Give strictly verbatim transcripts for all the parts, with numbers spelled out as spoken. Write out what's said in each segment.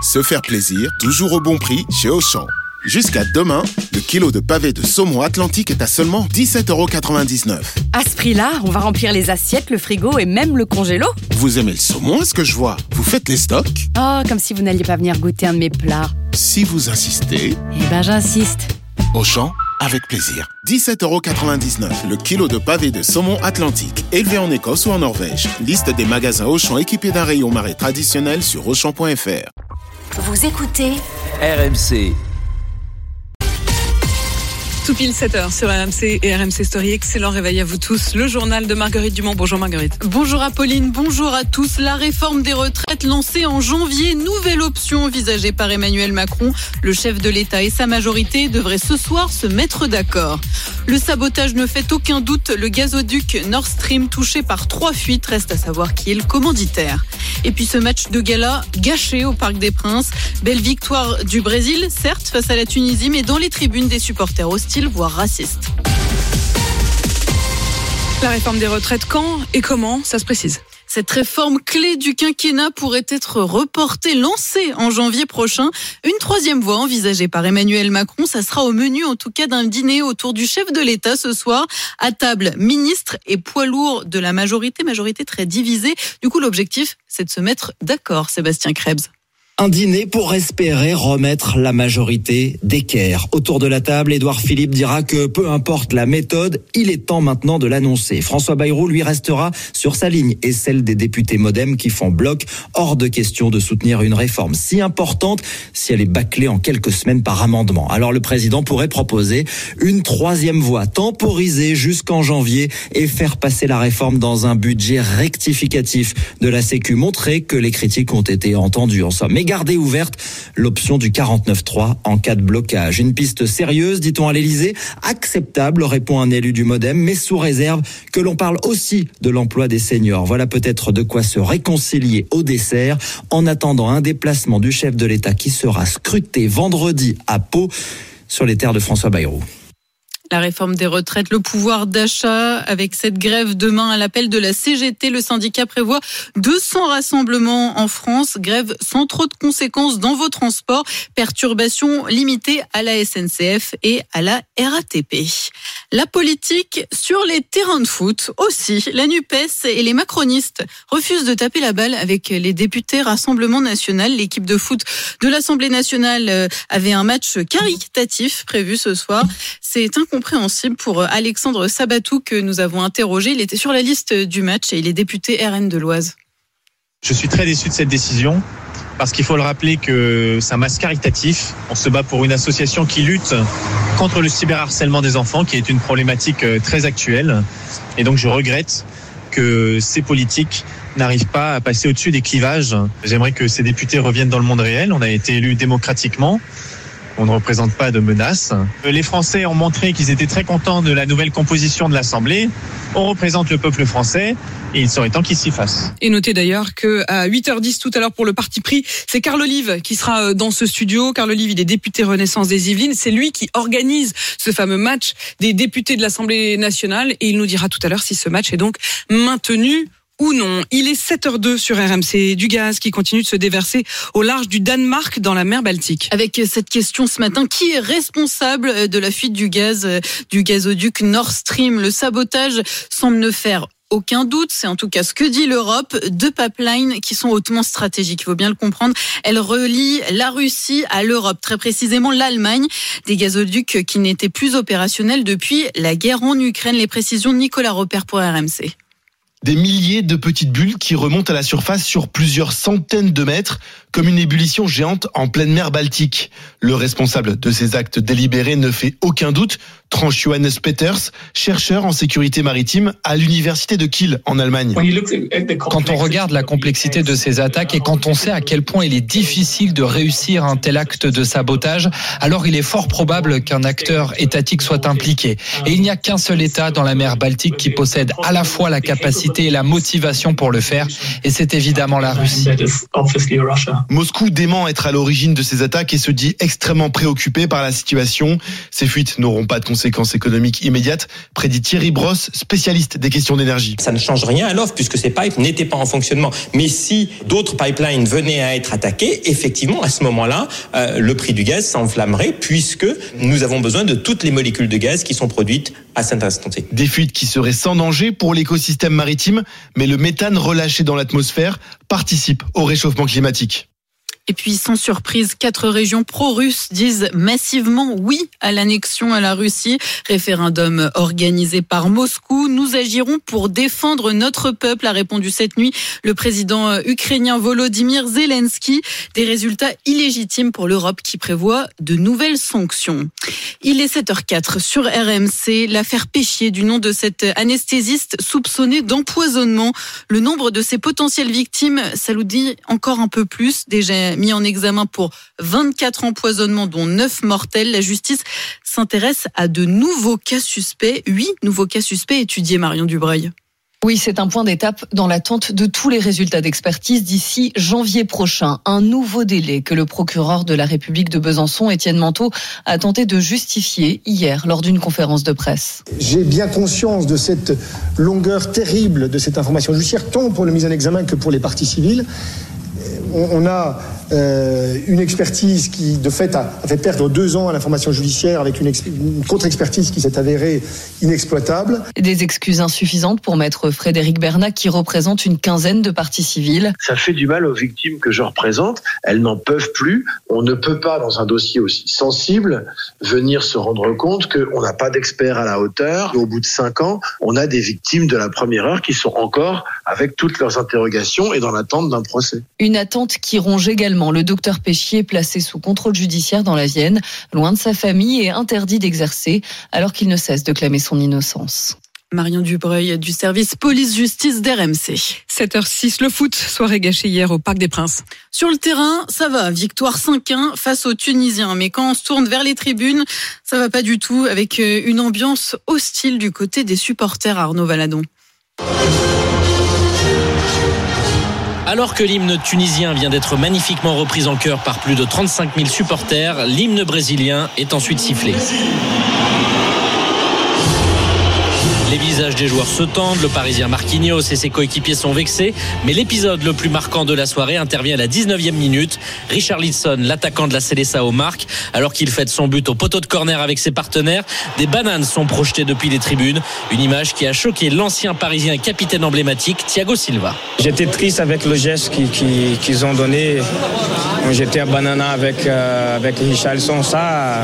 Se faire plaisir, toujours au bon prix chez Auchan. Jusqu'à demain, le kilo de pavés de saumon Atlantique est à seulement dix-sept euros quatre-vingt-dix-neuf. À ce prix-là, on va remplir les assiettes, le frigo et même le congélo. Vous aimez le saumon, est-ce que je vois? Vous faites les stocks? Oh, comme si vous n'alliez pas venir goûter un de mes plats. Si vous insistez... Eh ben, j'insiste. Auchan, avec plaisir. dix-sept euros quatre-vingt-dix-neuf, le kilo de pavés de saumon Atlantique, élevé en Écosse ou en Norvège. Liste des magasins Auchan équipés d'un rayon marée traditionnel sur auchan point f r. Vous écoutez R M C. Tout pile sept heures sur R M C et R M C Story. Excellent réveil à vous tous. Le journal de Marguerite Dumont. Bonjour Marguerite. Bonjour Apolline, bonjour à tous. La réforme des retraites lancée en janvier. Nouvelle option envisagée par Emmanuel Macron. Le chef de l'État et sa majorité devraient ce soir se mettre d'accord. Le sabotage ne fait aucun doute. Le gazoduc Nord Stream touché par trois fuites. Reste à savoir qui est le commanditaire. Et puis ce match de gala gâché au Parc des Princes. Belle victoire du Brésil, certes, face à la Tunisie, mais dans les tribunes des supporters hostiles, voire racistes. La réforme des retraites, quand et comment, ça se précise. Cette réforme clé du quinquennat pourrait être reportée, lancée en janvier prochain. Une troisième voie envisagée par Emmanuel Macron, ça sera au menu en tout cas d'un dîner autour du chef de l'État ce soir. À table, ministres et poids lourds de la majorité, majorité très divisée. Du coup, l'objectif, c'est de se mettre d'accord, Sébastien Krebs. Un dîner pour espérer remettre la majorité d'équerre. Autour de la table, Édouard Philippe dira que peu importe la méthode, il est temps maintenant de l'annoncer. François Bayrou, lui, restera sur sa ligne et celle des députés Modem qui font bloc. Hors de question de soutenir une réforme si importante si elle est bâclée en quelques semaines par amendement. Alors le président pourrait proposer une troisième voie, temporiser jusqu'en janvier et faire passer la réforme dans un budget rectificatif de la Sécu. Montrer que les critiques ont été entendues en somme. Mais garder ouverte l'option du quarante-neuf trois en cas de blocage. Une piste sérieuse, dit-on à l'Élysée, acceptable, répond un élu du Modem, mais sous réserve que l'on parle aussi de l'emploi des seniors. Voilà peut-être de quoi se réconcilier au dessert, en attendant un déplacement du chef de l'État qui sera scruté vendredi à Pau, sur les terres de François Bayrou. La réforme des retraites, le pouvoir d'achat, avec cette grève demain à l'appel de la C G T, le syndicat prévoit deux cents rassemblements en France, grève sans trop de conséquences dans vos transports, perturbations limitées à la S N C F et à la R A T P. La politique sur les terrains de foot aussi. La NUPES et les macronistes refusent de taper la balle avec les députés Rassemblement National. L'équipe de foot de l'Assemblée nationale avait un match caritatif prévu ce soir. C'est incompréhensible pour Alexandre Sabatou que nous avons interrogé. Il était sur la liste du match et il est député R N de l'Oise. Je suis très déçu de cette décision parce qu'il faut le rappeler que c'est un match caritatif. On se bat pour une association qui lutte contre le cyberharcèlement des enfants, qui est une problématique très actuelle. Et donc je regrette que ces politiques n'arrivent pas à passer au-dessus des clivages. J'aimerais que ces députés reviennent dans le monde réel. On a été élus démocratiquement. On ne représente pas de menaces. Les Français ont montré qu'ils étaient très contents de la nouvelle composition de l'Assemblée. On représente le peuple français et il serait temps qu'ils s'y fassent. Et notez d'ailleurs qu'à huit heures dix tout à l'heure pour le parti pris, c'est Carl Olive qui sera dans ce studio. Carl Olive, il est député Renaissance des Yvelines. C'est lui qui organise ce fameux match des députés de l'Assemblée nationale et il nous dira tout à l'heure si ce match est donc maintenu ou non. Il est sept heures deux sur R M C. Du gaz qui continue de se déverser au large du Danemark dans la mer Baltique. Avec cette question ce matin, qui est responsable de la fuite du gaz du gazoduc Nord Stream? Le sabotage semble ne faire aucun doute, c'est en tout cas ce que dit l'Europe. Deux pipelines qui sont hautement stratégiques, il faut bien le comprendre. Elles relient la Russie à l'Europe, très précisément l'Allemagne. Des gazoducs qui n'étaient plus opérationnels depuis la guerre en Ukraine. Les précisions de Nicolas Repère pour R M C. Des milliers de petites bulles qui remontent à la surface sur plusieurs centaines de mètres, comme une ébullition géante en pleine mer Baltique. Le responsable de ces actes délibérés ne fait aucun doute, tranche Johannes Peters, chercheur en sécurité maritime à l'université de Kiel en Allemagne. Quand on regarde la complexité de ces attaques et quand on sait à quel point il est difficile de réussir un tel acte de sabotage, alors il est fort probable qu'un acteur étatique soit impliqué. Et il n'y a qu'un seul État dans la mer Baltique qui possède à la fois la capacité capacité et la motivation pour le faire, et c'est évidemment la Russie. Moscou dément être à l'origine de ces attaques et se dit extrêmement préoccupé par la situation. Ces fuites n'auront pas de conséquences économiques immédiates, prédit Thierry Brosse, spécialiste des questions d'énergie. Ça ne change rien à l'offre puisque ces pipes n'étaient pas en fonctionnement. Mais si d'autres pipelines venaient à être attaqués, effectivement, à ce moment-là, euh, le prix du gaz s'enflammerait puisque nous avons besoin de toutes les molécules de gaz qui sont produites à cet instant T. Des fuites qui seraient sans danger pour l'écosystème maritime, mais le méthane relâché dans l'atmosphère participe au réchauffement climatique. Et puis, sans surprise, quatre régions pro-russes disent massivement oui à l'annexion à la Russie. Référendum organisé par Moscou. Nous agirons pour défendre notre peuple, a répondu cette nuit le président ukrainien Volodymyr Zelensky. Des résultats illégitimes pour l'Europe qui prévoit de nouvelles sanctions. Il est sept heures quatre sur R M C. L'affaire Péchier, du nom de cet anesthésiste soupçonné d'empoisonnement. Le nombre de ses potentielles victimes, ça nous dit encore un peu plus. Déjà mis en examen pour vingt-quatre empoisonnements, dont neuf mortels. La justice s'intéresse à de nouveaux cas suspects. Huit nouveaux cas suspects étudiés, Marion Dubreuil. Oui, c'est un point d'étape dans l'attente de tous les résultats d'expertise d'ici janvier prochain. Un nouveau délai que le procureur de la République de Besançon, Étienne Manteau, a tenté de justifier hier lors d'une conférence de presse. J'ai bien conscience de cette longueur terrible de cette information judiciaire, tant pour le mise en examen que pour les parties civiles. On a euh, une expertise qui, de fait, a, a fait perdre deux ans à l'information judiciaire avec une, ex- une contre-expertise qui s'est avérée inexploitable. Des excuses insuffisantes pour maître Frédéric Bernat, qui représente une quinzaine de parties civiles. Ça fait du mal aux victimes que je représente. Elles n'en peuvent plus. On ne peut pas, dans un dossier aussi sensible, venir se rendre compte qu'on n'a pas d'experts à la hauteur. Au bout de cinq ans, on a des victimes de la première heure qui sont encore avec toutes leurs interrogations et dans l'attente d'un procès. Une attente qui ronge également le docteur Péchier, placé sous contrôle judiciaire dans la Vienne, loin de sa famille et interdit d'exercer, alors qu'il ne cesse de clamer son innocence. Marion Dubreuil du service police-justice d'R M C. sept heures six, le foot, soirée gâchée hier au Parc des Princes. Sur le terrain, ça va, victoire cinq un face aux Tunisiens. Mais quand on se tourne vers les tribunes, ça va pas du tout, avec une ambiance hostile du côté des supporters, Arnaud Valadon. Alors que l'hymne tunisien vient d'être magnifiquement repris en chœur par plus de trente-cinq mille supporters, l'hymne brésilien est ensuite sifflé. Les visages des joueurs se tendent, le Parisien Marquinhos et ses coéquipiers sont vexés, mais l'épisode le plus marquant de la soirée intervient à la dix-neuvième minute. Richarlison, l'attaquant de la Seleção, marque alors qu'il fête son but au poteau de corner avec ses partenaires. Des bananes sont projetées depuis les tribunes, une image qui a choqué l'ancien Parisien et capitaine emblématique Thiago Silva. J'étais triste avec le geste qu'ils, qu'ils, qu'ils ont donné. J'étais à banana avec, euh, avec Richarlison, ça,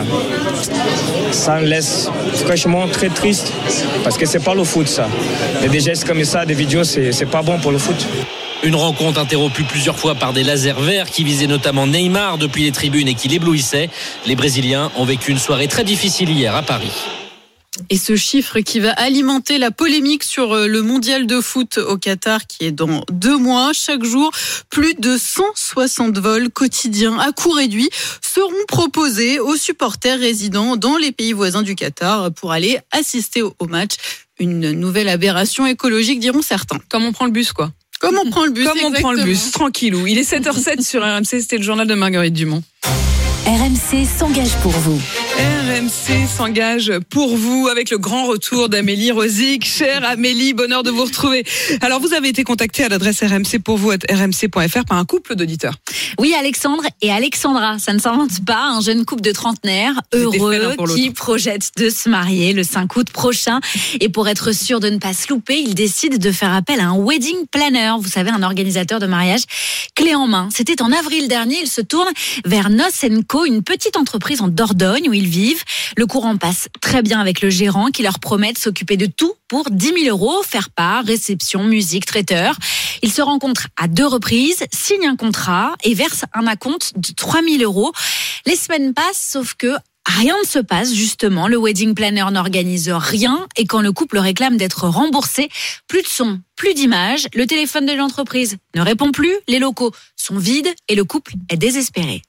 ça me laisse franchement très triste parce que c'est pas le foot, ça. Mais des gestes comme ça, des vidéos, c'est, c'est pas bon pour le foot. Une rencontre interrompue plusieurs fois par des lasers verts qui visaient notamment Neymar depuis les tribunes et qui l'éblouissaient. Les Brésiliens ont vécu une soirée très difficile hier à Paris. Et ce chiffre qui va alimenter la polémique sur le mondial de foot au Qatar qui est dans deux mois. Chaque jour, plus de cent soixante vols quotidiens à coût réduit seront proposés aux supporters résidant dans les pays voisins du Qatar pour aller assister au match. Une nouvelle aberration écologique, diront certains. Comme on prend le bus, quoi. Comme on prend le bus, Comme on exactement. prend le bus, tranquillou. Il est sept heures sept sur R M C, c'était le journal de Marguerite Dumont. R M C s'engage pour vous. R M C s'engage pour vous avec le grand retour d'Amélie Rosic. Chère Amélie, bonheur de vous retrouver. Alors, vous avez été contactée à l'adresse r m c pour vous arobase r m c point f r par un couple d'auditeurs. Oui, Alexandre et Alexandra, ça ne s'invente pas. Un jeune couple de trentenaires heureux qui projette de se marier le cinq août prochain. Et pour être sûr de ne pas se louper, ils décident de faire appel à un wedding planner. Vous savez, un organisateur de mariage clé en main. C'était en avril dernier. Ils se tournent vers Noce and Co, une petite entreprise en Dordogne où ils vivent. Le courant passe très bien avec le gérant qui leur promet de s'occuper de tout pour dix mille euros, faire part, réception, musique, traiteur. Ils se rencontrent à deux reprises, signent un contrat et versent un acompte de trois mille euros. Les semaines passent, sauf que rien ne se passe, justement. Le wedding planner n'organise rien et quand le couple réclame d'être remboursé, plus de son, plus d'images, le téléphone de l'entreprise ne répond plus, les locaux sont vides et le couple est désespéré.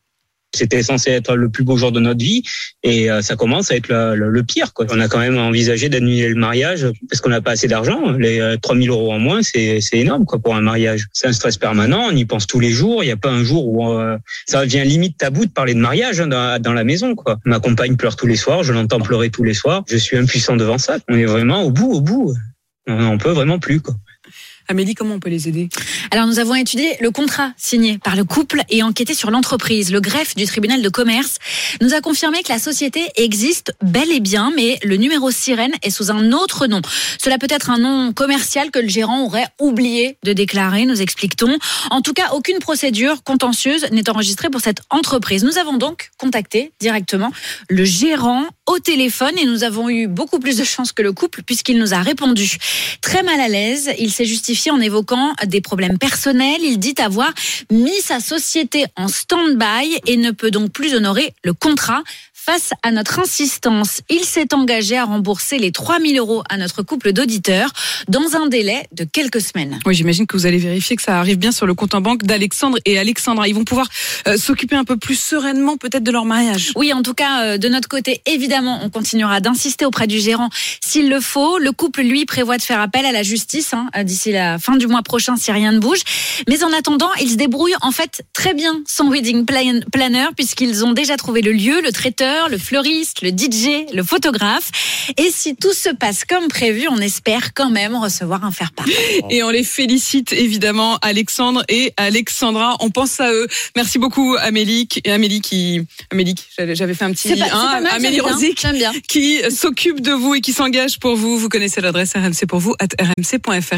C'était censé être le plus beau jour de notre vie et euh, ça commence à être le, le, le pire, quoi. On a quand même envisagé d'annuler le mariage parce qu'on n'a pas assez d'argent. Les euh, trois mille euros en moins, c'est, c'est énorme, quoi, pour un mariage. C'est un stress permanent, on y pense tous les jours. Il n'y a pas un jour où euh, ça devient limite tabou de parler de mariage hein, dans, dans la maison, quoi. Ma compagne pleure tous les soirs, je l'entends pleurer tous les soirs. Je suis impuissant devant ça. On est vraiment au bout, au bout. On peut vraiment plus, quoi. Amélie, comment on peut les aider ? Alors, nous avons étudié le contrat signé par le couple et enquêté sur l'entreprise. Le greffe du tribunal de commerce nous a confirmé que la société existe bel et bien, mais le numéro sirène est sous un autre nom. Cela peut être un nom commercial que le gérant aurait oublié de déclarer, nous explique-t-on. En tout cas, aucune procédure contentieuse n'est enregistrée pour cette entreprise. Nous avons donc contacté directement le gérant au téléphone et nous avons eu beaucoup plus de chance que le couple puisqu'il nous a répondu. Très mal à l'aise, il s'est justifié en évoquant des problèmes personnels. Il dit avoir mis sa société en stand-by et ne peut donc plus honorer le contrat. Face à notre insistance, il s'est engagé à rembourser les trois mille euros à notre couple d'auditeurs dans un délai de quelques semaines. Oui, j'imagine que vous allez vérifier que ça arrive bien sur le compte en banque d'Alexandre et Alexandra. Ils vont pouvoir euh, s'occuper un peu plus sereinement peut-être de leur mariage. Oui, en tout cas, euh, de notre côté, évidemment, on continuera d'insister auprès du gérant s'il le faut. Le couple, lui, prévoit de faire appel à la justice hein, d'ici la fin du mois prochain si rien ne bouge. Mais en attendant, ils se débrouillent en fait très bien sans wedding planner puisqu'ils ont déjà trouvé le lieu, le traiteur, le fleuriste, le D J, le photographe. Et si tout se passe comme prévu, on espère quand même recevoir un faire-part. Et on les félicite évidemment, Alexandre et Alexandra. On pense à eux. Merci beaucoup, Amélie. Et Amélie qui, Amélie, j'avais fait un petit, c'est pas, hein, c'est pas mal, Amélie Rosic, qui s'occupe de vous et qui s'engage pour vous. Vous connaissez l'adresse R M C pour vous, at r m c point f r.